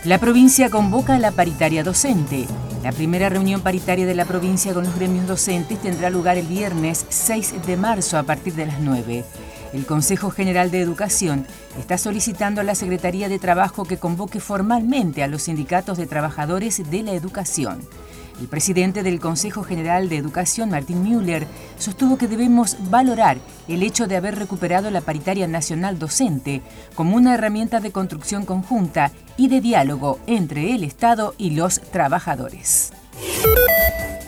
La provincia convoca a la paritaria docente. La primera reunión paritaria de la provincia con los gremios docentes tendrá lugar el viernes 6 de marzo a partir de las 9. El Consejo General de Educación está solicitando a la Secretaría de Trabajo que convoque formalmente a los sindicatos de trabajadores de la educación. El presidente del Consejo General de Educación, Martín Müller, sostuvo que debemos valorar el hecho de haber recuperado la paritaria nacional docente como una herramienta de construcción conjunta y de diálogo entre el Estado y los trabajadores.